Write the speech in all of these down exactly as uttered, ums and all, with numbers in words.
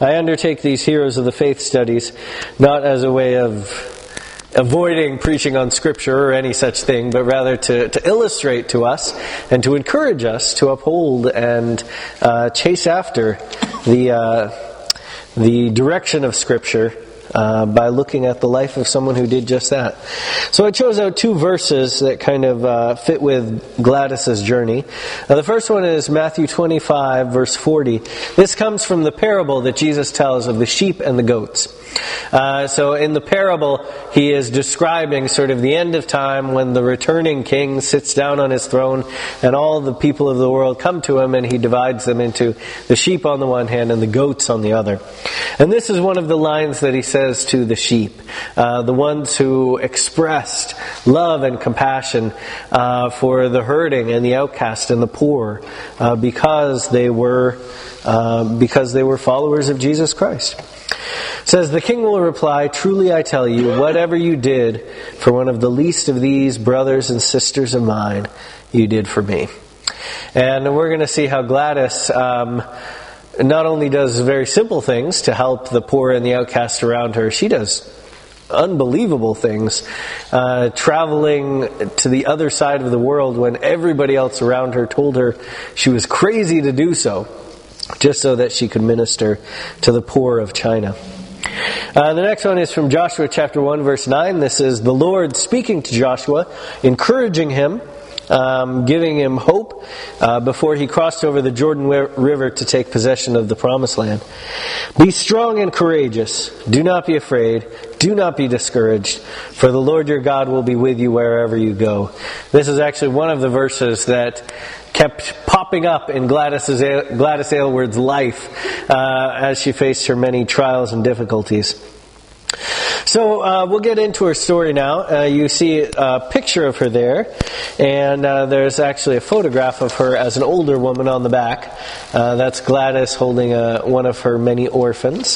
I undertake these Heroes of the Faith studies not as a way of avoiding preaching on Scripture or any such thing, but rather to, to illustrate to us and to encourage us to uphold and uh, chase after the uh, the direction of Scripture Uh, by looking at the life of someone who did just that. So I chose out two verses that kind of uh, fit with Gladys's journey. Now, the first one is Matthew twenty-five, verse forty. This comes from the parable that Jesus tells of the sheep and the goats. Uh, so in the parable, he is describing sort of the end of time when the returning king sits down on his throne and all the people of the world come to him, and he divides them into the sheep on the one hand and the goats on the other. And this is one of the lines that he says to the sheep, uh, the ones who expressed love and compassion uh, for the hurting and the outcast and the poor, uh, because they were uh, because they were followers of Jesus Christ. It says, "The king will reply, 'Truly I tell you, whatever you did for one of the least of these brothers and sisters of mine, you did for me.'" And we're going to see how Gladys Um, not only does very simple things to help the poor and the outcast around her, she does unbelievable things, uh, traveling to the other side of the world when everybody else around her told her she was crazy to do so, just so that she could minister to the poor of China. Uh, the next one is from Joshua chapter one, verse nine. This is the Lord speaking to Joshua, encouraging him, Um, giving him hope uh, before he crossed over the Jordan River to take possession of the Promised Land. "Be strong and courageous. Do not be afraid. Do not be discouraged. For the Lord your God will be with you wherever you go." This is actually one of the verses that kept popping up in Gladys's, Gladys Aylward's life uh, as she faced her many trials and difficulties. So uh, we'll get into her story now. Uh, you see a picture of her there, and uh, there's actually a photograph of her as an older woman on the back. Uh, that's Gladys holding a, one of her many orphans.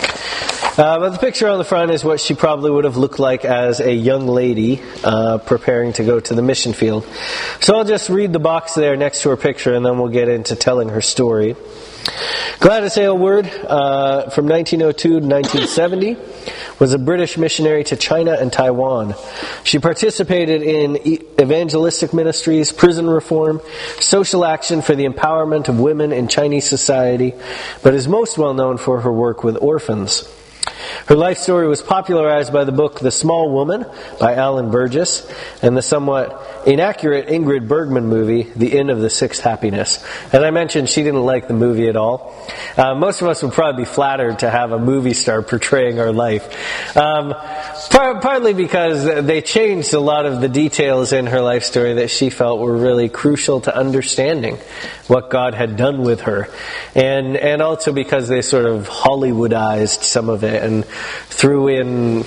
Uh, but the picture on the front is what she probably would have looked like as a young lady uh, preparing to go to the mission field. So I'll just read the box there next to her picture, and then we'll get into telling her story. Gladys Aylward, uh, from nineteen oh two to nineteen seventy, was a British missionary to China and Taiwan. She participated in evangelistic ministries, prison reform, social action for the empowerment of women in Chinese society, but is most well known for her work with orphans. Her life story was popularized by the book The Small Woman by Alan Burgess and the somewhat inaccurate Ingrid Bergman movie, The Inn of the Sixth Happiness. As I mentioned, she didn't like the movie at all. Uh, most of us would probably be flattered to have a movie star portraying our life. Um, par- partly because they changed a lot of the details in her life story that she felt were really crucial to understanding what God had done with her. And, and also because they sort of Hollywoodized some of it and threw in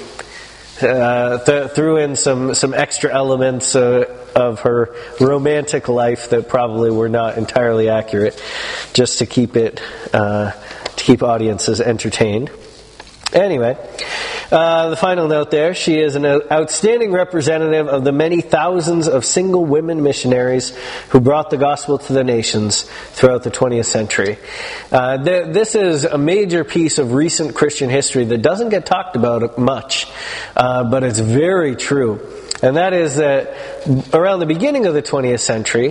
uh, th- threw in some some extra elements uh, of her romantic life that probably were not entirely accurate, just to keep it uh, to keep audiences entertained. Anyway, uh, the final note there, she is an outstanding representative of the many thousands of single women missionaries who brought the gospel to the nations throughout the twentieth century. Uh, th- this is a major piece of recent Christian history that doesn't get talked about much, uh, but it's very true. And that is that around the beginning of the twentieth century,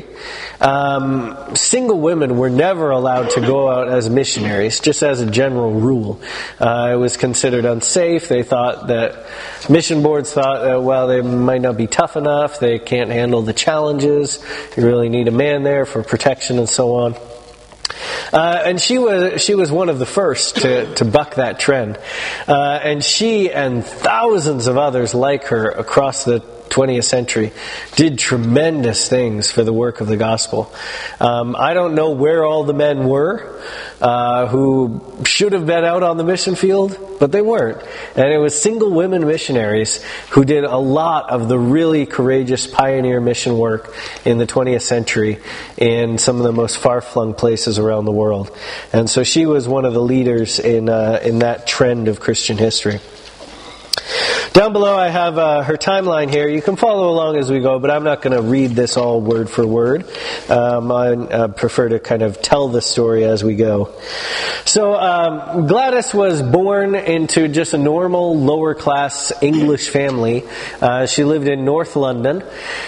um, single women were never allowed to go out as missionaries, just as a general rule. Uh, it was considered unsafe. They thought that, mission boards thought that, well, they might not be tough enough. They can't handle the challenges. You really need a man there for protection and so on. Uh, and she was she was one of the first to, to buck that trend. Uh, and she and thousands of others like her across the twentieth century did tremendous things for the work of the gospel. Um, I don't know where all the men were uh, who should have been out on the mission field, but they weren't. And it was single women missionaries who did a lot of the really courageous pioneer mission work in the twentieth century in some of the most far-flung places around the world. And so she was one of the leaders in uh, in that trend of Christian history. Down below I have uh, her timeline here. You can follow along as we go, but I'm not going to read this all word for word. Um, I uh, prefer to kind of tell the story as we go. So um, Gladys was born into just a normal lower class English family. Uh, she lived in North London,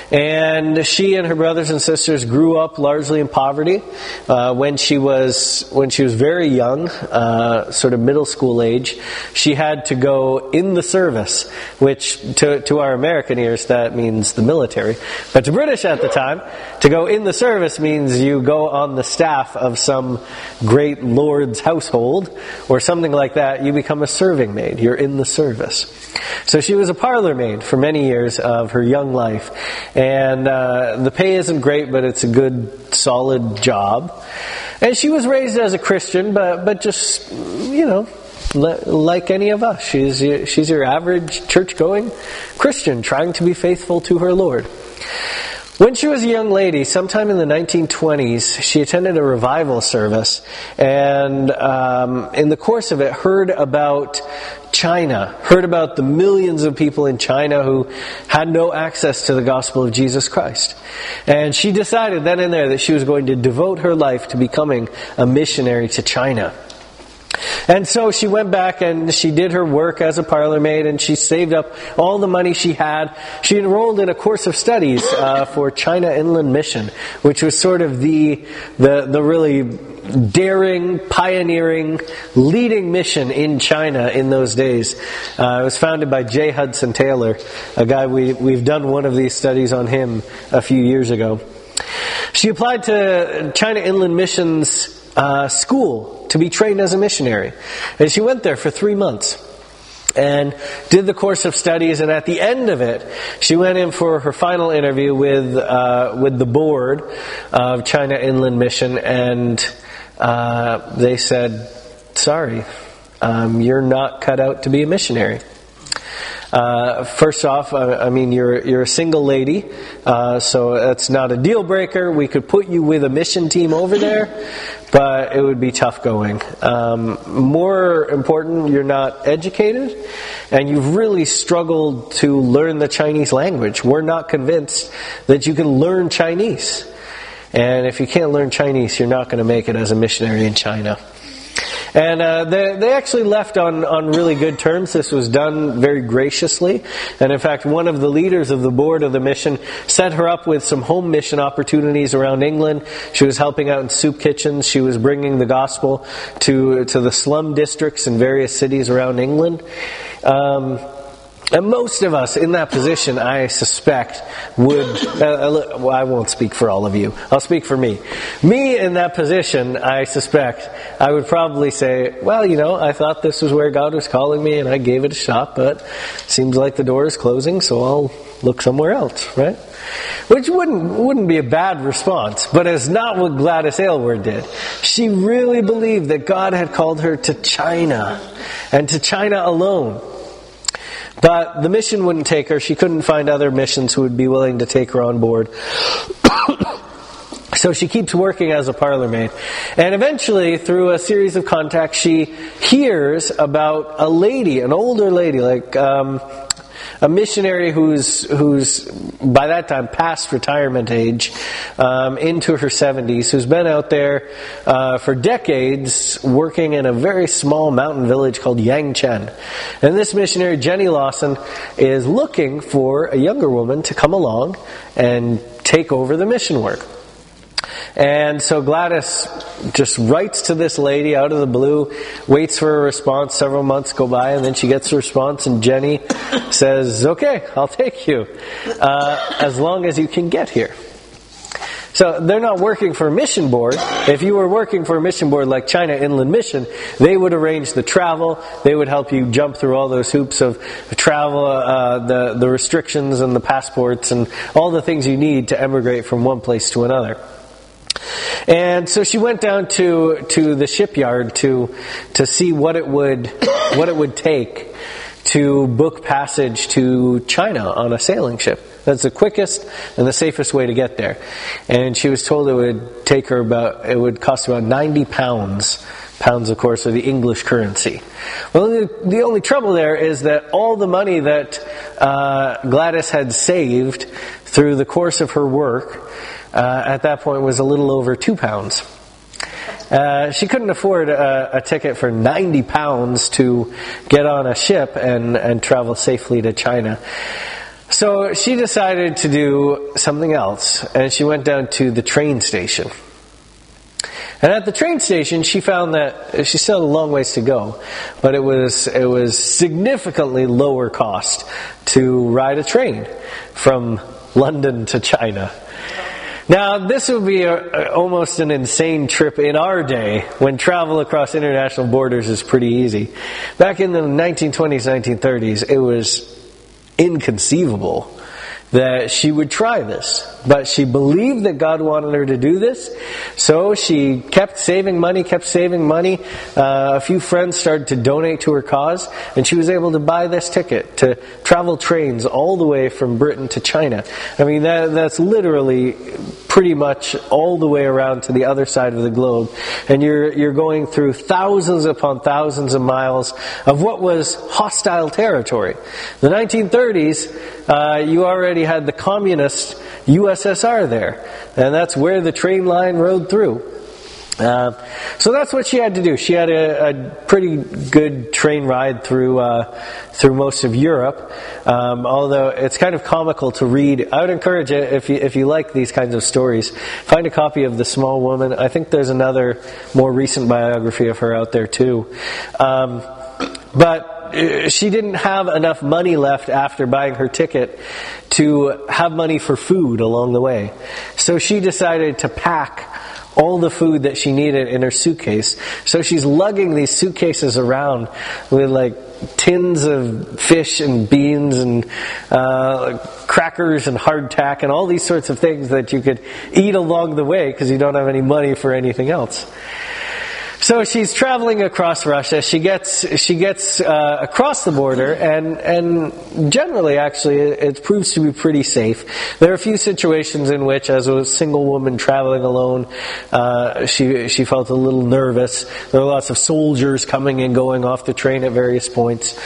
and she and her brothers and sisters grew up largely in poverty. Uh, when she was when she was very young, uh, sort of middle school age, she had to go in the service, which to, to our American ears that means the military. But to British at the time, to go in the service means you go on the staff of some great lord's household or something like that. You become a serving maid. You're in the service. So she was a parlour maid for many years of her young life. And uh, the pay isn't great, but it's a good, solid job. And she was raised as a Christian, but, but just, you know, like any of us. She's she's your average church-going Christian trying to be faithful to her Lord. When she was a young lady, sometime in the nineteen twenties, she attended a revival service, and um, in the course of it heard about China, heard about the millions of people in China who had no access to the gospel of Jesus Christ. And she decided then and there that she was going to devote her life to becoming a missionary to China. And so she went back and she did her work as a parlour maid, and she saved up all the money she had. She enrolled in a course of studies uh, for China Inland Mission, which was sort of the the, the really daring, pioneering, leading mission in China in those days. Uh, it was founded by J. Hudson Taylor, a guy we, we've done one of these studies on him a few years ago. She applied to China Inland Mission's uh, school to be trained as a missionary. And she went there for three months and did the course of studies, and at the end of it, she went in for her final interview with uh, with the board of China Inland Mission, and uh, they said, sorry, um, you're not cut out to be a missionary. Uh, first off, uh, I mean, you're you're a single lady, uh, so that's not a deal breaker. We could put you with a mission team over there, but it would be tough going. Um, more important, you're not educated, and you've really struggled to learn the Chinese language. We're not convinced that you can learn Chinese. And if you can't learn Chinese, you're not going to make it as a missionary in China. And uh, they, they actually left on, on really good terms. This was done very graciously. And in fact, one of the leaders of the board of the mission set her up with some home mission opportunities around England. She was helping out in soup kitchens. She was bringing the gospel to, to the slum districts in various cities around England. Um, And most of us in that position, I suspect, would... Uh, well, I won't speak for all of you. I'll speak for me. Me in that position, I suspect, I would probably say, well, you know, I thought this was where God was calling me, and I gave it a shot, but seems like the door is closing, so I'll look somewhere else, right? Which wouldn't wouldn't be a bad response, but it's not what Gladys Aylward did. She really believed that God had called her to China, and to China alone. But the mission wouldn't take her. She couldn't find other missions who would be willing to take her on board. So she keeps working as a parlour maid. And eventually, through a series of contacts, she hears about a lady, an older lady, like um, a missionary who's who's by that time past retirement age, um, into her seventies, who's been out there uh, for decades working in a very small mountain village called Yangchen. And this missionary, Jenny Lawson, is looking for a younger woman to come along and take over the mission work. And so Gladys just writes to this lady out of the blue, waits for a response. Several months go by, and then she gets a response, and Jenny says, okay, I'll take you, uh, as long as you can get here. So they're not working for a mission board. If you were working for a mission board like China Inland Mission, they would arrange the travel. They would help you jump through all those hoops of travel, uh, the, the restrictions and the passports and all the things you need to emigrate from one place to another. And so she went down to to the shipyard to to see what it would what it would take to book passage to China on a sailing ship. That's the quickest and the safest way to get there. And she was told it would take her about it would cost about ninety pounds Pounds, of course, are the English currency. Well, the, the only trouble there is that all the money that uh, Gladys had saved through the course of her work uh, at that point was a little over two pounds. Uh, she couldn't afford a, a ticket for ninety pounds to get on a ship and, and travel safely to China. So she decided to do something else, and she went down to the train station. And at the train station, she found that she still had a long ways to go, but it was it was significantly lower cost to ride a train from London to China. Now, this would be a, a, almost an insane trip in our day, when travel across international borders is pretty easy. Back in the nineteen twenties, nineteen thirties, it was inconceivable that she would try this. But she believed that God wanted her to do this, so she kept saving money, kept saving money. Uh, a few friends started to donate to her cause, and she was able to buy this ticket to travel trains all the way from Britain to China. I mean, that, that's literally pretty much all the way around to the other side of the globe. And you're, you're going through thousands upon thousands of miles of what was hostile territory. The nineteen thirties, uh, you already had the communist U S S R there, and that's where the train line rode through. Uh, so that's what she had to do. She had a, a pretty good train ride through uh, through most of Europe. Um, although it's kind of comical to read. I would encourage it, if you if you like these kinds of stories, find a copy of The Small Woman. I think there's another more recent biography of her out there too. Um, but she didn't have enough money left after buying her ticket to have money for food along the way. So she decided to pack all the food that she needed in her suitcase. So she's lugging these suitcases around with like tins of fish and beans and uh, crackers and hardtack and all these sorts of things that you could eat along the way because you don't have any money for anything else. So she's traveling across Russia. She gets she gets uh, across the border, and and generally, actually, it, it proves to be pretty safe. There are a few situations in which, as a single woman traveling alone, uh, she she felt a little nervous. There were lots of soldiers coming and going off the train at various points,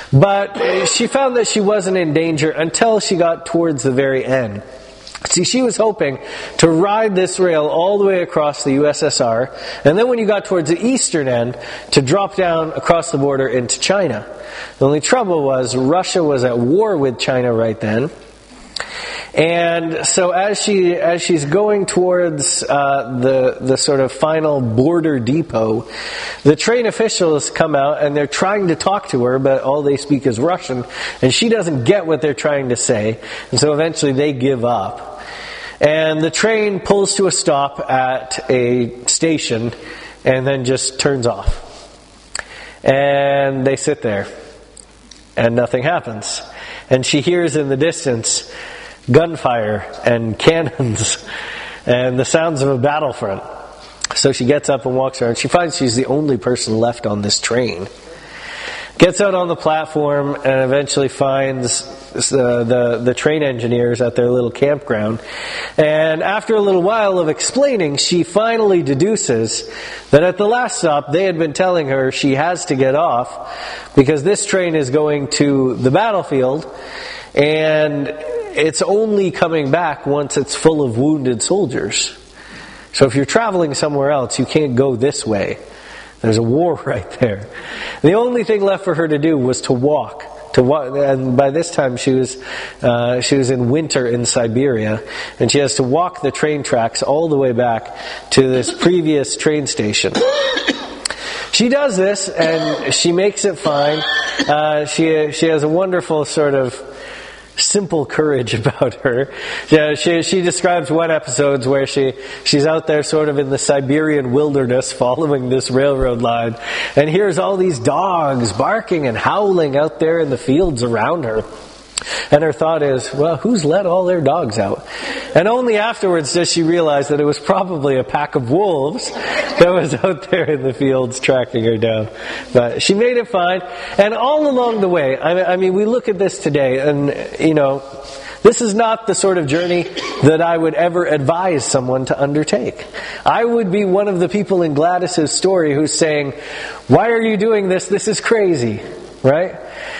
but she found that she wasn't in danger until she got towards the very end. See, she was hoping to ride this rail all the way across the U S S R, and then when you got towards the eastern end, to drop down across the border into China. The only trouble was Russia was at war with China right then. And so as she as she's going towards uh, the the sort of final border depot, the train officials come out and they're trying to talk to her, but all they speak is Russian, and she doesn't get what they're trying to say, and so eventually they give up. And the train pulls to a stop at a station and then just turns off. And they sit there, and nothing happens. And she hears in the distance gunfire and cannons and the sounds of a battlefront. So she gets up and walks around. She finds she's the only person left on this train. Gets out on the platform and eventually finds the, the, the train engineers at their little campground. And after a little while of explaining, she finally deduces that at the last stop they had been telling her she has to get off because this train is going to the battlefield, and it's only coming back once it's full of wounded soldiers. So if you're traveling somewhere else, you can't go this way. There's a war right there. The only thing left for her to do was to walk. To walk, and by this time she was uh, she was in winter in Siberia, and she has to walk the train tracks all the way back to this previous train station. She does this, and she makes it fine. Uh, she she has a wonderful sort of simple courage about her. Yeah, she she describes one episode where she she's out there sort of in the Siberian wilderness following this railroad line, and hears all these dogs barking and howling out there in the fields around her. And her thought is, well, who's let all their dogs out? And only afterwards does she realize that it was probably a pack of wolves that was out there in the fields tracking her down. But she made it fine. And all along the way, I mean, we look at this today, and, you know, This is not the sort of journey that I would ever advise someone to undertake. I would be one of the people in Gladys's story who's saying, why are you doing this? This is crazy, right?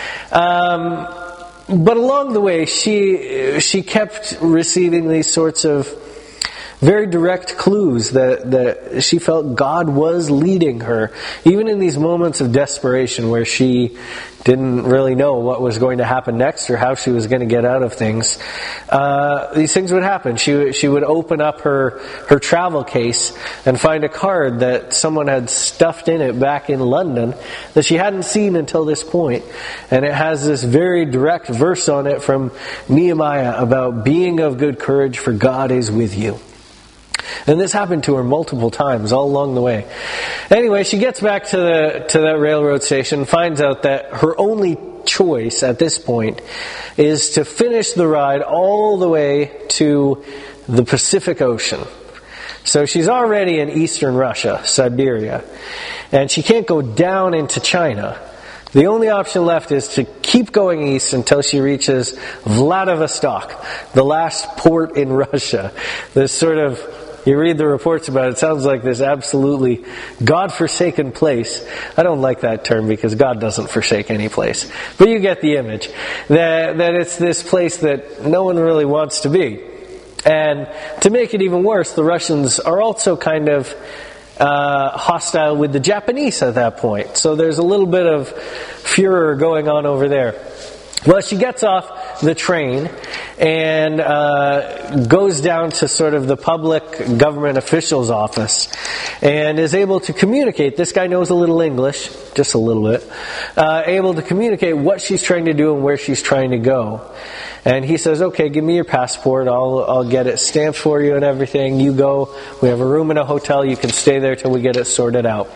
Um, but along the way, she she kept receiving these sorts of very direct clues that, that she felt God was leading her, even in these moments of desperation where she didn't really know what was going to happen next or how she was going to get out of things. Uh, these things would happen. She she would open up her her travel case and find a card that someone had stuffed in it back in London that she hadn't seen until this point. And it has this very direct verse on it from Nehemiah about being of good courage, for God is with you. And this happened to her multiple times all along the way. Anyway, she gets back to the to that railroad station, finds out that her only choice at this point is to finish the ride all the way to the Pacific Ocean. So she's already in eastern Russia, Siberia, and she can't go down into China. The only option left is to keep going east until she reaches Vladivostok, the last port in Russia. This sort of, you read the reports about it, it sounds like this absolutely God-forsaken place. I don't like that term because God doesn't forsake any place. But you get the image. That, that it's this place that no one really wants to be. And to make it even worse, the Russians are also kind of uh, hostile with the Japanese at that point. So there's a little bit of furor going on over there. Well, she gets off the train and uh, goes down to sort of the public government official's office and is able to communicate. This guy knows a little English, just a little bit, uh, able to communicate what she's trying to do and where she's trying to go. And he says, okay, give me your passport. I'll I'll get it stamped for you and everything. You go. We have a room in a hotel. You can stay there till we get it sorted out.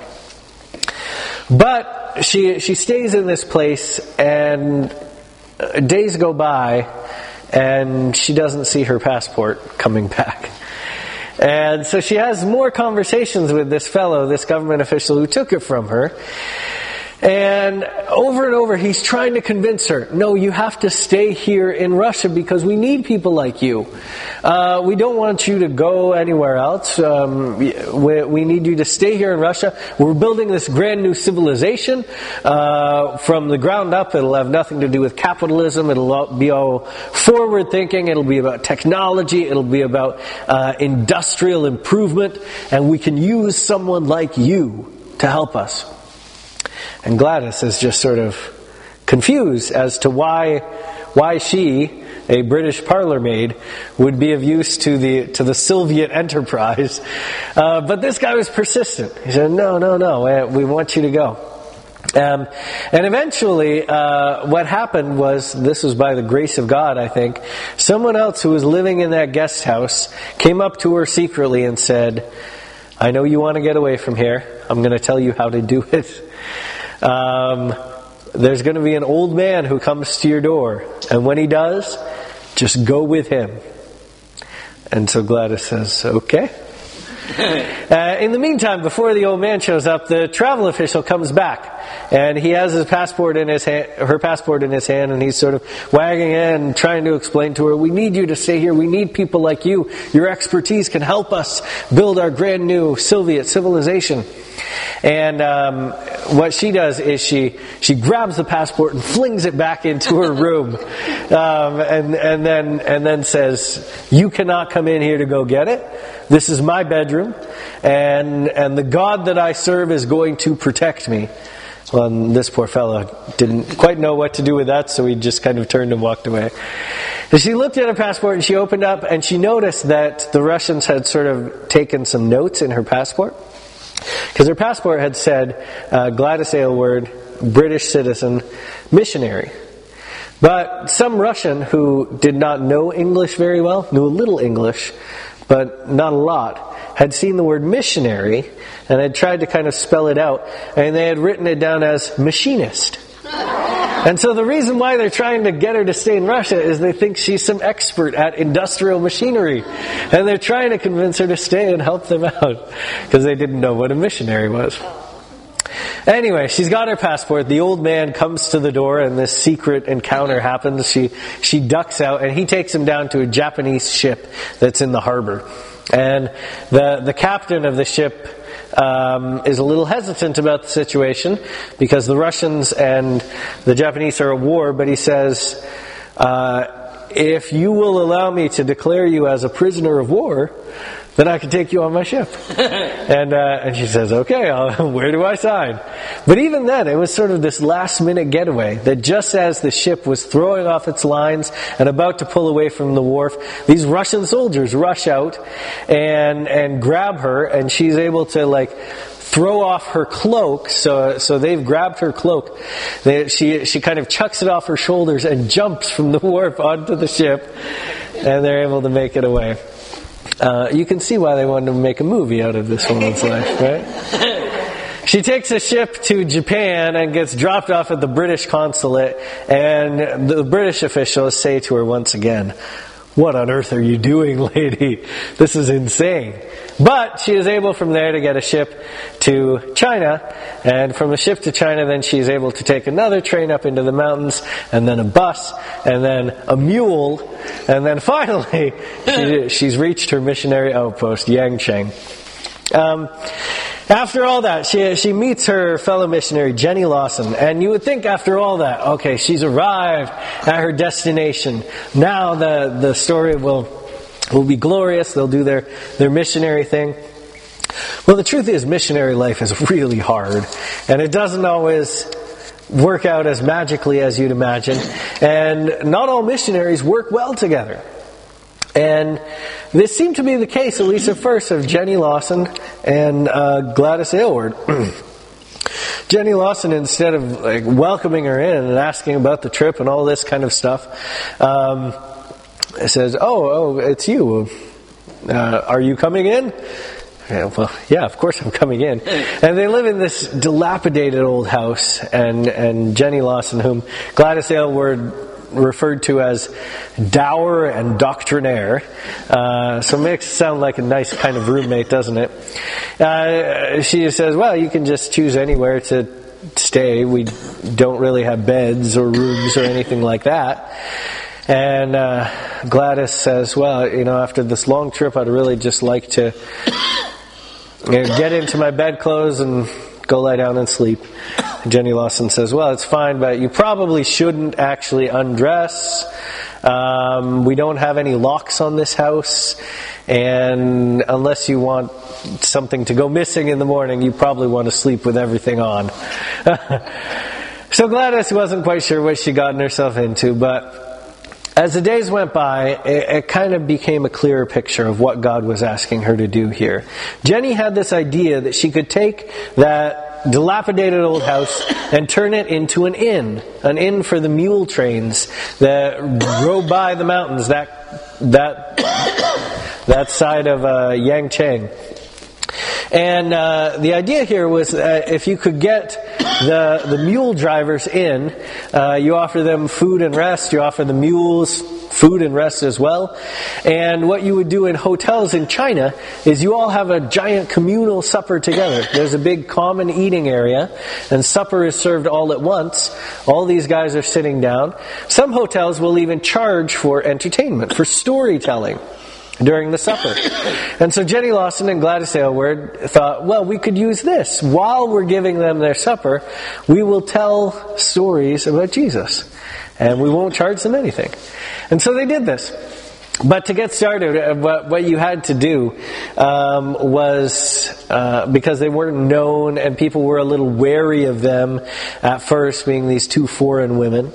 But she she stays in this place, and days go by, and she doesn't see her passport coming back. And so she has more conversations with this fellow, this government official who took it from her. And over and over, he's trying to convince her, no, you have to stay here in Russia because we need people like you. Uh, we don't want you to go anywhere else. Um, we, we need you to stay here in Russia. We're building this brand new civilization uh, from the ground up. It'll have nothing to do with capitalism. It'll be all forward thinking. It'll be about technology. It'll be about uh, industrial improvement. And we can use someone like you to help us. And Gladys is just sort of confused as to why why she, a British parlour maid, would be of use to the to the Soviet enterprise. Uh, but this guy was persistent. He said, no, no, no, we want you to go. Um, and eventually, uh, what happened was, this was by the grace of God, I think, someone else who was living in that guest house came up to her secretly and said, I know you want to get away from here. I'm going to tell you how to do it. Um, there's going to be an old man who comes to your door, and when he does, just go with him. And so Gladys says, okay. Uh, in the meantime, before the old man shows up, the travel official comes back, and he has his passport in his hand, her passport in his hand, and he's sort of wagging it and trying to explain to her, we need you to stay here, we need people like you, your expertise can help us build our brand new Soviet civilization. And um, what she does is she she grabs the passport and flings it back into her room, um, and and then and then says, "You cannot come in here to go get it. This is my bedroom, and and the God that I serve is going to protect me." Well, and this poor fellow didn't quite know what to do with that, so he just kind of turned and walked away. And she looked at her passport and she opened up and she noticed that the Russians had sort of taken some notes in her passport. Because her passport had said, uh, Gladys Aylward, British citizen, missionary. But some Russian who did not know English very well, knew a little English, but not a lot, had seen the word missionary and had tried to kind of spell it out, and they had written it down as machinist. And so the reason why they're trying to get her to stay in Russia is they think she's some expert at industrial machinery. And they're trying to convince her to stay and help them out because they didn't know what a missionary was. Anyway, she's got her passport. The old man comes to the door and this secret encounter happens. She she ducks out and he takes him down to a Japanese ship that's in the harbor. And the the captain of the ship um, is a little hesitant about the situation because the Russians and the Japanese are at war, but he says, uh, if you will allow me to declare you as a prisoner of war, then I can take you on my ship. and uh, and she says, okay, I'll, where do I sign? But even then, it was sort of this last minute getaway that just as the ship was throwing off its lines and about to pull away from the wharf, these Russian soldiers rush out and and grab her, and she's able to like throw off her cloak. So so they've grabbed her cloak. They, she she kind of chucks it off her shoulders and jumps from the wharf onto the ship, and they're able to make it away. Uh, you can see why they wanted to make a movie out of this woman's life, right? She takes a ship to Japan and gets dropped off at the British consulate, and the British officials say to her once again, what on earth are you doing, lady? This is insane. But she is able from there to get a ship to China, and from a ship to China then she is able to take another train up into the mountains, and then a bus, and then a mule, and then finally she, she's reached her missionary outpost, Yangcheng. Um, after all that, she she meets her fellow missionary, Jenny Lawson, and you would think after all that, okay, she's arrived at her destination. Now the, the story will will be glorious. They'll do their, their missionary thing. Well, the truth is, missionary life is really hard, and it doesn't always work out as magically as you'd imagine, and not all missionaries work well together. And this seemed to be the case, at least at first, of Jenny Lawson and uh, Gladys Aylward. Jenny Lawson, instead of like welcoming her in and asking about the trip and all this kind of stuff, um, says, "Oh, oh, it's you. Uh, are you coming in?" Yeah, well, yeah, of course I'm coming in. And they live in this dilapidated old house, and and Jenny Lawson, whom Gladys Aylward referred to as dour and doctrinaire. Uh, so it makes it sound like a nice kind of roommate, doesn't it? Uh, she says, well, you can just choose anywhere to stay. We don't really have beds or rooms or anything like that. And uh, Gladys says, well, you know, after this long trip, I'd really just like to you know, get into my bedclothes and go lie down and sleep. And Jenny Lawson says, well, it's fine, but you probably shouldn't actually undress. Um, we don't have any locks on this house, and unless you want something to go missing in the morning, you probably want to sleep with everything on. So Gladys wasn't quite sure what she'd gotten herself into, but as the days went by, it, it kind of became a clearer picture of what God was asking her to do here. Jenny had this idea that she could take that dilapidated old house and turn it into an inn, an inn for the mule trains that row by the mountains, that that that side of uh, Yangcheng. And uh, the idea here was uh, if you could get the the mule drivers in, uh, you offer them food and rest, you offer the mules food and rest as well. And what you would do in hotels in China is you all have a giant communal supper together. There's a big common eating area, and supper is served all at once. All these guys are sitting down. Some hotels will even charge for entertainment, for storytelling during the supper. And so Jenny Lawson and Gladys Aylward thought, well, we could use this. While we're giving them their supper, we will tell stories about Jesus. And we won't charge them anything. And so they did this. But to get started, what, what you had to do um, was, uh, because they weren't known and people were a little wary of them at first, being these two foreign women,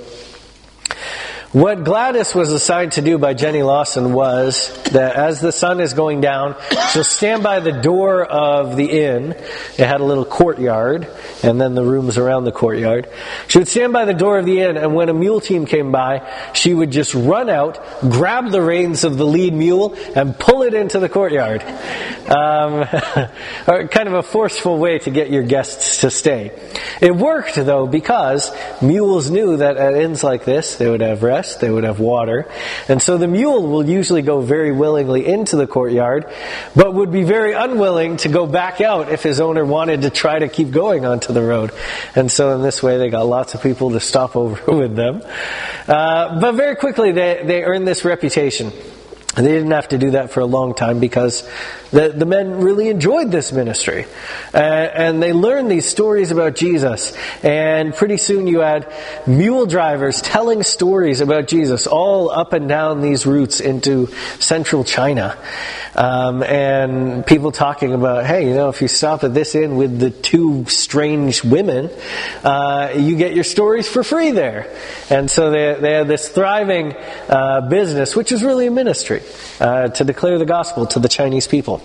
what Gladys was assigned to do by Jenny Lawson was that as the sun is going down, she'll stand by the door of the inn. It had a little courtyard, and then the rooms around the courtyard. She would stand by the door of the inn, and when a mule team came by, she would just run out, grab the reins of the lead mule, and pull it into the courtyard. Um, kind of a forceful way to get your guests to stay. It worked, though, because mules knew that at inns like this, they would have rest, rest, they would have water. And so the mule will usually go very willingly into the courtyard, but would be very unwilling to go back out if his owner wanted to try to keep going onto the road. And so in this way, they got lots of people to stop over with them. Uh, but very quickly, they, they earned this reputation. They didn't have to do that for a long time because the, the men really enjoyed this ministry. Uh, and they learned these stories about Jesus. And pretty soon you had mule drivers telling stories about Jesus all up and down these routes into central China. Um, and people talking about, hey, you know, if you stop at this inn with the two strange women, uh, you get your stories for free there. And so they, they had this thriving uh, business, which is really a ministry. Uh, to declare the gospel to the Chinese people.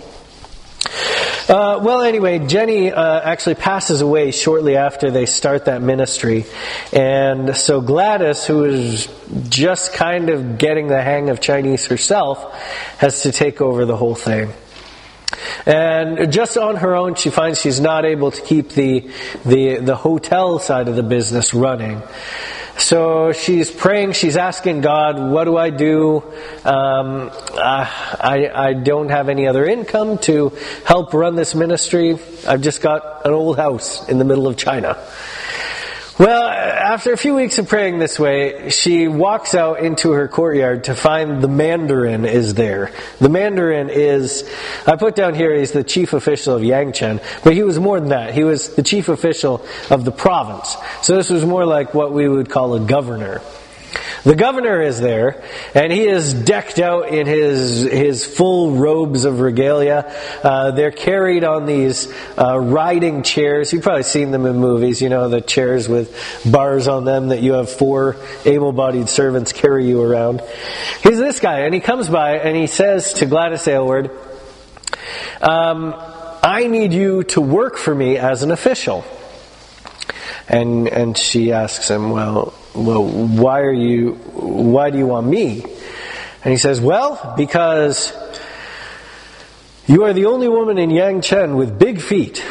Uh, well, anyway, Jenny uh, actually passes away shortly after they start that ministry. And so Gladys, who is just kind of getting the hang of Chinese herself, has to take over the whole thing. And just on her own, she finds she's not able to keep the the, the hotel side of the business running. So she's praying, she's asking God, what do I do? Um, I, I don't have any other income to help run this ministry. I've just got an old house in the middle of China. Well, after a few weeks of praying this way, she walks out into her courtyard to find the Mandarin is there. The Mandarin is, I put down here, he's the chief official of Yangcheng, but he was more than that. He was the chief official of the province. So this was more like what we would call a governor. The governor is there, and he is decked out in his his full robes of regalia. Uh, they're carried on these uh, riding chairs. You've probably seen them in movies, you know, the chairs with bars on them that you have four able-bodied servants carry you around. He's this guy, and he comes by, and he says to Gladys Aylward, um, I need you to work for me as an official. And and she asks him, well, well, why are you, why do you want me? And he says, well, because you are the only woman in Yangcheng with big feet.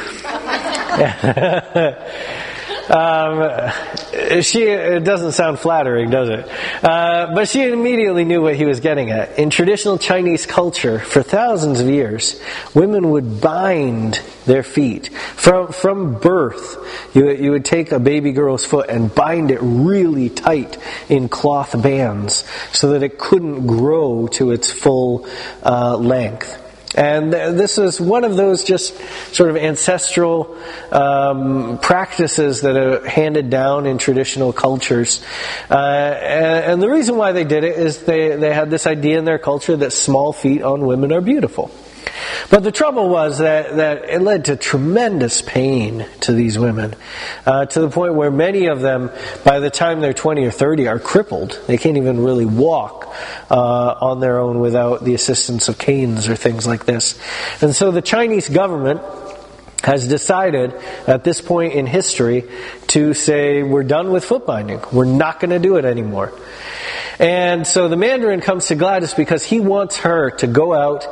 Um, she, it doesn't sound flattering, does it? Uh, but she immediately knew what he was getting at. In traditional Chinese culture, for thousands of years, women would bind their feet. From, from birth, you, you would take a baby girl's foot and bind it really tight in cloth bands so that it couldn't grow to its full uh, length. And this is one of those just sort of ancestral um, practices that are handed down in traditional cultures. Uh, and, and the reason why they did it is they, they had this idea in their culture that small feet on women are beautiful. But the trouble was that, that it led to tremendous pain to these women, uh, to the point where many of them, by the time they're twenty or thirty, are crippled. They can't even really walk uh, on their own without the assistance of canes or things like this. And so the Chinese government has decided at this point in history to say, we're done with foot binding. We're not going to do it anymore. And so the Mandarin comes to Gladys because he wants her to go out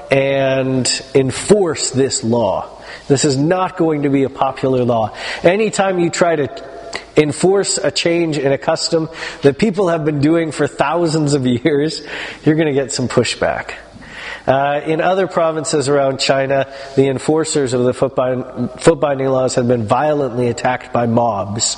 and enforce this law. This is not going to be a popular law. Anytime you try to enforce a change in a custom that people have been doing for thousands of years, you're going to get some pushback. Uh, in other provinces around China, the enforcers of the foot, bind, foot binding laws have been violently attacked by mobs.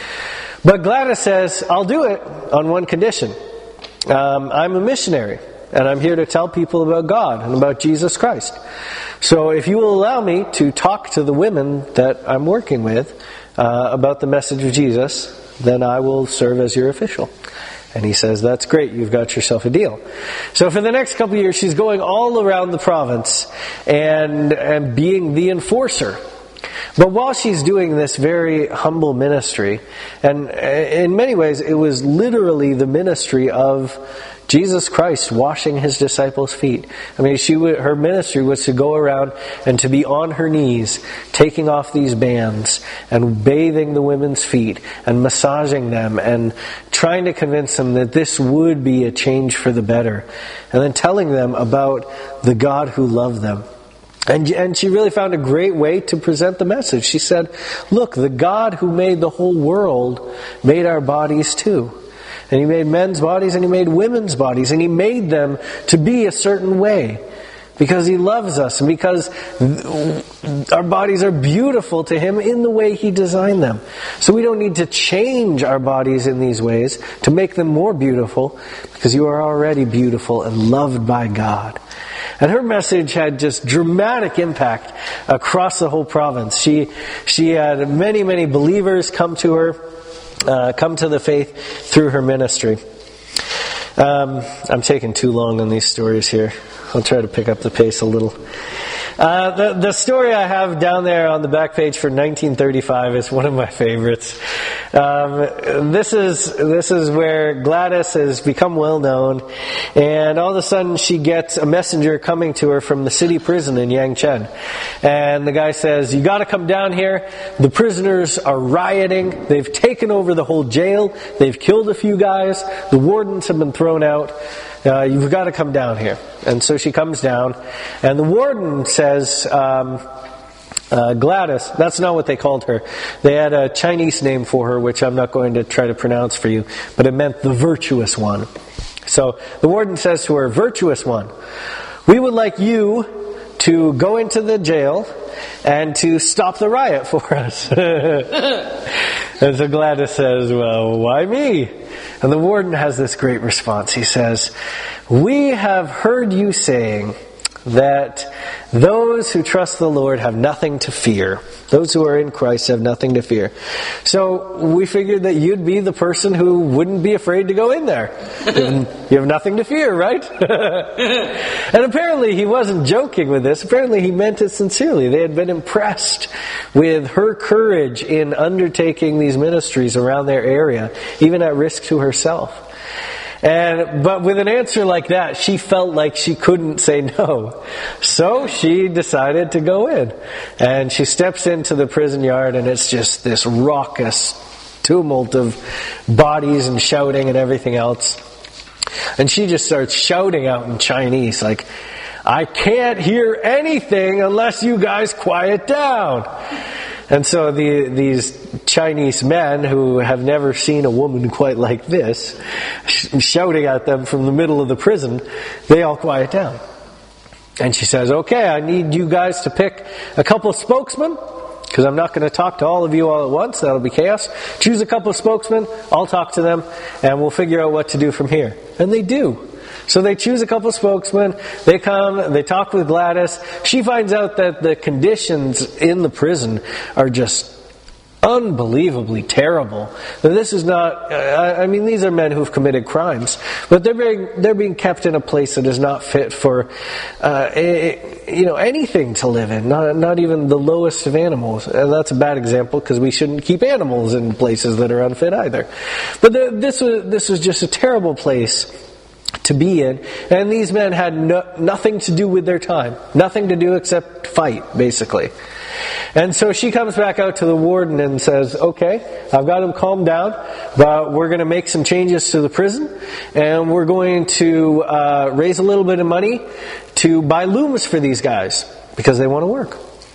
But Gladys says, I'll do it on one condition. Um, I'm a missionary, and I'm here to tell people about God and about Jesus Christ. So if you will allow me to talk to the women that I'm working with uh, about the message of Jesus, then I will serve as your official. And he says, that's great, you've got yourself a deal. So for the next couple of years, she's going all around the province and, and being the enforcer. But while she's doing this very humble ministry, and in many ways it was literally the ministry of Jesus Christ washing his disciples' feet. I mean, she would, her ministry was to go around and to be on her knees, taking off these bands and bathing the women's feet and massaging them and trying to convince them that this would be a change for the better. And then telling them about the God who loved them. And, and she really found a great way to present the message. She said, look, the God who made the whole world made our bodies too. And He made men's bodies and He made women's bodies. And He made them to be a certain way. Because He loves us and because our bodies are beautiful to Him in the way He designed them. So we don't need to change our bodies in these ways to make them more beautiful, because you are already beautiful and loved by God. And her message had just dramatic impact across the whole province. She she had many, many believers come to her, uh, come to the faith through her ministry. Um, I'm taking too long on these stories here. I'll try to pick up the pace a little. Uh, the, the story I have down there on the back page for nineteen thirty-five is one of my favorites. Um, this is this is where Gladys has become well known, and all of a sudden she gets a messenger coming to her from the city prison in Yangcheng. And the guy says, "You got to come down here. The prisoners are rioting. They've taken over the whole jail. They've killed a few guys. The wardens have been thrown out. Uh, you've got to come down here." And so she comes down, and the warden says, um, uh, Gladys, that's not what they called her. They had a Chinese name for her, which I'm not going to try to pronounce for you, but it meant the virtuous one. So the warden says to her, "Virtuous one, we would like you to go into the jail and to stop the riot for us." And so Gladys says, "Well, why me?" And the warden has this great response. He says, "We have heard you saying that those who trust the Lord have nothing to fear. Those who are in Christ have nothing to fear. So we figured that you'd be the person who wouldn't be afraid to go in there. You have nothing to fear, right?" And apparently he wasn't joking with this. Apparently he meant it sincerely. They had been impressed with her courage in undertaking these ministries around their area, even at risk to herself. And but with an answer like that, she felt like she couldn't say no. So she decided to go in. And she steps into the prison yard, and it's just this raucous tumult of bodies and shouting and everything else. And she just starts shouting out in Chinese, like, "I can't hear anything unless you guys quiet down." And so the, these Chinese men who have never seen a woman quite like this, sh- shouting at them from the middle of the prison, they all quiet down. And she says, "Okay, I need you guys to pick a couple of spokesmen, because I'm not going to talk to all of you all at once. That'll be chaos. Choose a couple of spokesmen, I'll talk to them, and we'll figure out what to do from here." And they do. So they choose a couple of spokesmen, they come, they talk with Gladys. She finds out that the conditions in the prison are just unbelievably terrible. Now, this is not, I mean, these are men who've committed crimes, but they're being, they're being kept in a place that is not fit for, uh, you know, anything to live in, not, not even the lowest of animals. And that's a bad example, because we shouldn't keep animals in places that are unfit either. But the, this was, this was just a terrible place to be in, and these men had no, nothing to do with their time, nothing to do except fight, basically. And so she comes back out to the warden and says, "Okay, I've got him calmed down, but we're going to make some changes to the prison, and we're going to uh, raise a little bit of money to buy looms for these guys, because they want to work."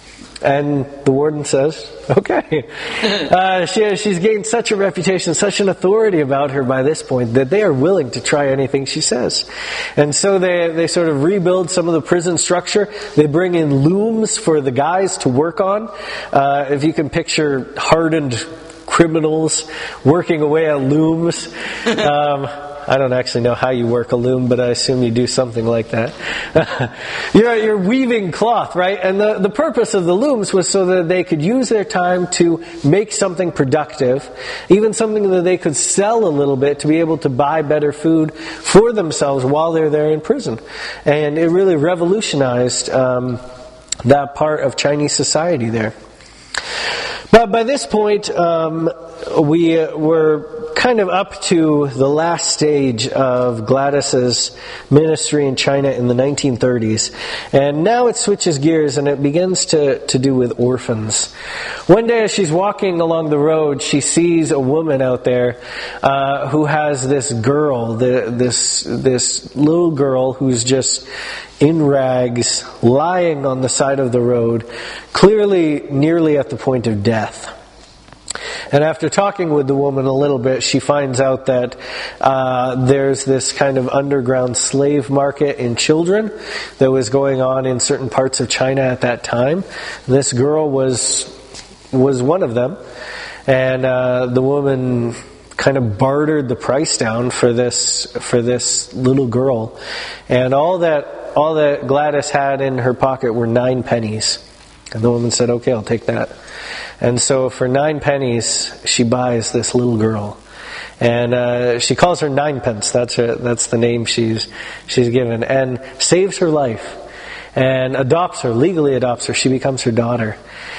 And the warden says, "Okay." Uh, she, she's gained such a reputation, such an authority about her by this point, that they are willing to try anything she says. And so they, they sort of rebuild some of the prison structure. They bring in looms for the guys to work on. Uh, if you can picture hardened criminals working away at looms. Um, I don't actually know how you work a loom, but I assume you do something like that. you're, you're weaving cloth, right? And the, the purpose of the looms was so that they could use their time to make something productive, even something that they could sell a little bit to be able to buy better food for themselves while they're there in prison. And it really revolutionized um, that part of Chinese society there. But by this point, um, we were kind of up to the last stage of Gladys's ministry in China in the nineteen thirties. And now it switches gears and it begins to, to do with orphans. One day as she's walking along the road, she sees a woman out there uh, who has this girl, the, this, this little girl who's just in rags, lying on the side of the road, clearly nearly at the point of death. And after talking with the woman a little bit, she finds out that uh, there's this kind of underground slave market in children that was going on in certain parts of China at that time. This girl was was one of them, and uh, the woman kind of bartered the price down for this for this little girl, and all that all that Gladys had in her pocket were nine pennies. And the woman said, "Okay, I'll take that." And so for nine pennies, she buys this little girl, and uh, she calls her Ninepence. That's her, that's the name she's she's given, and saves her life, and adopts her, legally adopts her. She becomes her daughter.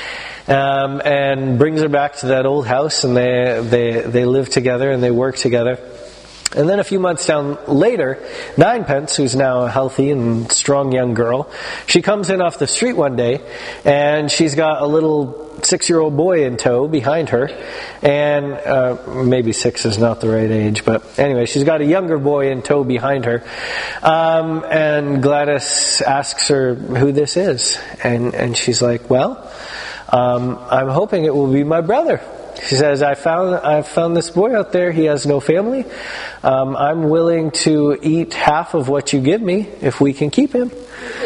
Um, and brings her back to that old house, and they they they live together and they work together. And then a few months down later, Ninepence, who's now a healthy and strong young girl, she comes in off the street one day, and she's got a little six-year-old boy in tow behind her, and uh, maybe six is not the right age, but anyway, she's got a younger boy in tow behind her. Um, and Gladys asks her who this is, and and she's like, "Well, Um, I'm hoping it will be my brother." She says, I found I found this boy out there. He has no family. Um, I'm willing to eat half of what you give me if we can keep him.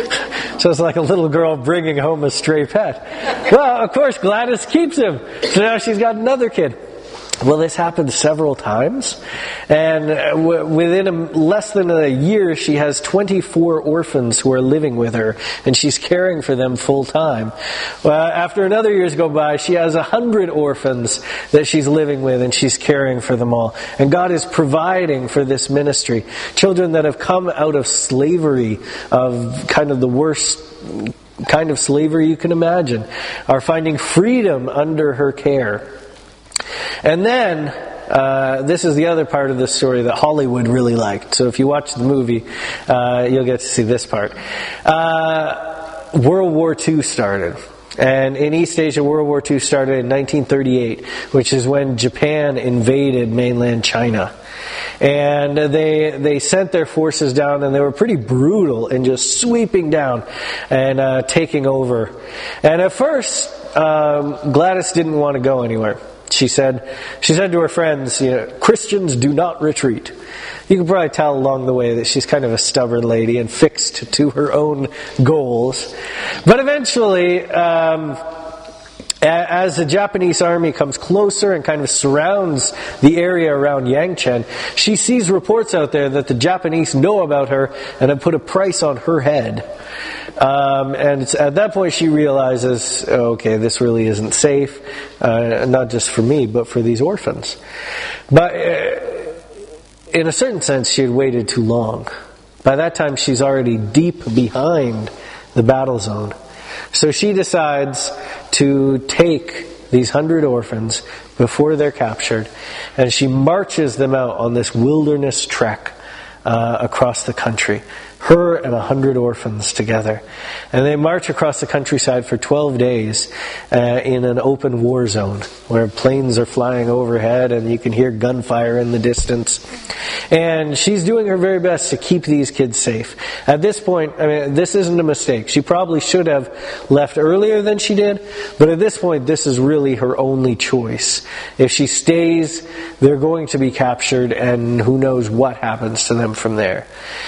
So it's like a little girl bringing home a stray pet. Well, of course, Gladys keeps him. So now she's got another kid. Well, this happened several times, and w- within a, less than a year, she has twenty-four orphans who are living with her, and she's caring for them full time. Well, after another years go by, she has a hundred orphans that she's living with, and she's caring for them all. And God is providing for this ministry. Children that have come out of slavery, of kind of the worst kind of slavery you can imagine, are finding freedom under her care. And then, uh, this is the other part of the story that Hollywood really liked. So if you watch the movie, uh, you'll get to see this part. Uh, World War Two started. And in East Asia, World War Two started in nineteen thirty-eight, which is when Japan invaded mainland China. And they they sent their forces down, and they were pretty brutal in just sweeping down and uh, taking over. And at first, um, Gladys didn't want to go anywhere. She said, she said to her friends, you know, Christians do not retreat. You can probably tell along the way that she's kind of a stubborn lady and fixed to her own goals. But eventually, um, as the Japanese army comes closer and kind of surrounds the area around Yangcheng, she sees reports out there that the Japanese know about her and have put a price on her head. Um, and it's at that point she realizes, okay, this really isn't safe, uh, not just for me, but for these orphans. But uh, in a certain sense, she had waited too long. By that time, she's already deep behind the battle zone. So she decides to take these hundred orphans before they're captured, and she marches them out on this wilderness trek uh, across the country. Her and a hundred orphans together. And they march across the countryside for twelve days uh, in an open war zone where planes are flying overhead and you can hear gunfire in the distance. And she's doing her very best to keep these kids safe. At this point, I mean, this isn't a mistake. She probably should have left earlier than she did, but at this point, this is really her only choice. If she stays, they're going to be captured, and who knows what happens to them from there.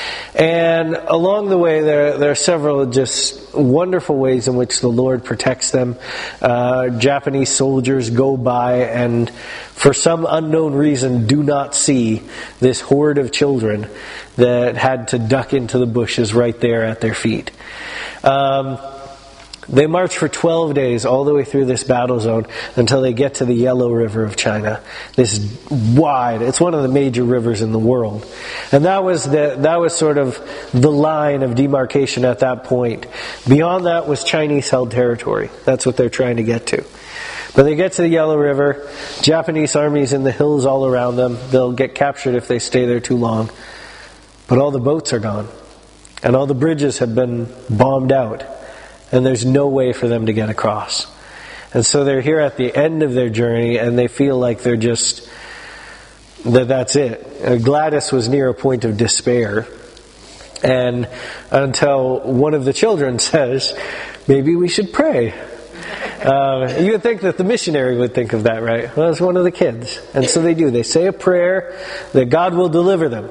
And along the way, there, there are several just wonderful ways in which the Lord protects them. Uh, Japanese soldiers go by and, for some unknown reason, do not see this horde of children that had to duck into the bushes right there at their feet. Um, They march for twelve days all the way through this battle zone until they get to the Yellow River of China. This wide, it's one of the major rivers in the world. And that was the, that was sort of the line of demarcation at that point. Beyond that was Chinese-held territory. That's what they're trying to get to. But they get to the Yellow River, Japanese armies in the hills all around them. They'll get captured if they stay there too long. But all the boats are gone. And all the bridges have been bombed out. And there's no way for them to get across. And so they're here at the end of their journey, and they feel like they're just, that that's it. And Gladys was near a point of despair. And until one of the children says, maybe we should pray. Uh, you would think that the missionary would think of that, right? Well, it's one of the kids. And so they do. They say a prayer that God will deliver them.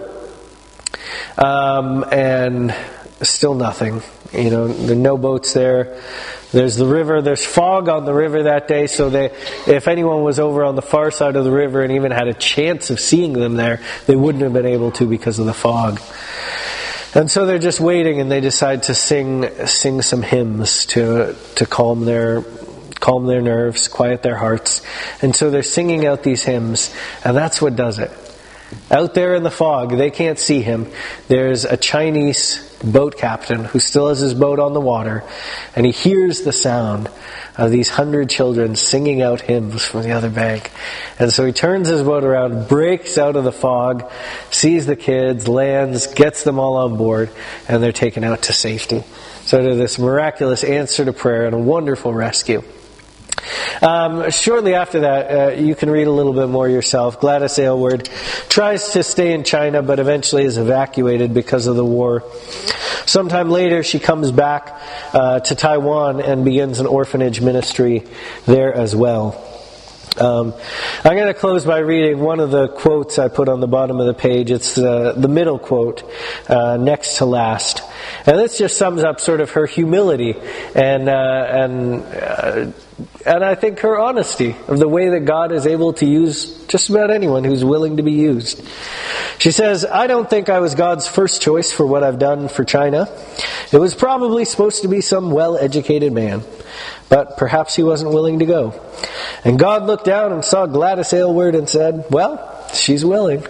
Um, and still nothing. You know, there are no boats there. There's the river. There's fog on the river that day. So they, if anyone was over on the far side of the river and even had a chance of seeing them there, they wouldn't have been able to because of the fog. And so they're just waiting, and they decide to sing sing some hymns to to calm their calm their nerves, quiet their hearts. And so they're singing out these hymns, and that's what does it. Out there in the fog, they can't see him. There's a Chinese boat captain who still has his boat on the water, and he hears the sound of these hundred children singing out hymns from the other bank. And so he turns his boat around, breaks out of the fog, sees the kids, lands, gets them all on board, and they're taken out to safety. So to this miraculous answer to prayer and a wonderful rescue. Um, shortly after that, uh, you can read a little bit more yourself. Gladys Aylward tries to stay in China, but eventually is evacuated because of the war. Sometime later, she comes back uh, to Taiwan and begins an orphanage ministry there as well. Um, I'm going to close by reading one of the quotes I put on the bottom of the page. It's uh, the middle quote, uh, next to last. And this just sums up sort of her humility and uh, and uh, and I think her honesty of the way that God is able to use just about anyone who's willing to be used. She says, "I don't think I was God's first choice for what I've done for China. It was probably supposed to be some well-educated man. But perhaps he wasn't willing to go. And God looked down and saw Gladys Aylward and said, well, she's willing."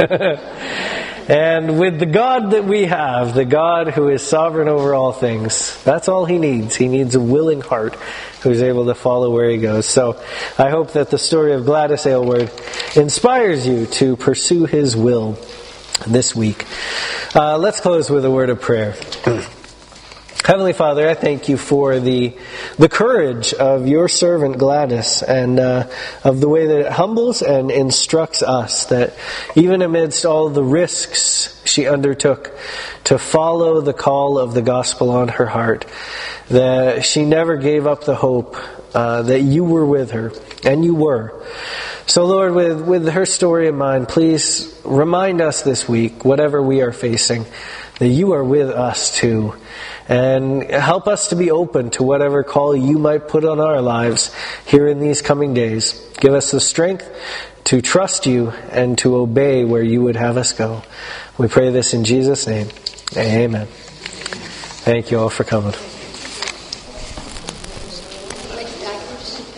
And with the God that we have, the God who is sovereign over all things, that's all he needs. He needs a willing heart who's able to follow where he goes. So I hope that the story of Gladys Aylward inspires you to pursue his will this week. Uh, let's close with a word of prayer. Heavenly Father, I thank you for the the courage of your servant Gladys, and uh, of the way that it humbles and instructs us, that even amidst all the risks she undertook to follow the call of the gospel on her heart, that she never gave up the hope uh, that you were with her, and you were. So Lord, with, with her story in mind, please remind us this week, whatever we are facing, that you are with us too. And help us to be open to whatever call you might put on our lives here in these coming days. Give us the strength to trust you and to obey where you would have us go. We pray this in Jesus' name. Amen. Thank you all for coming.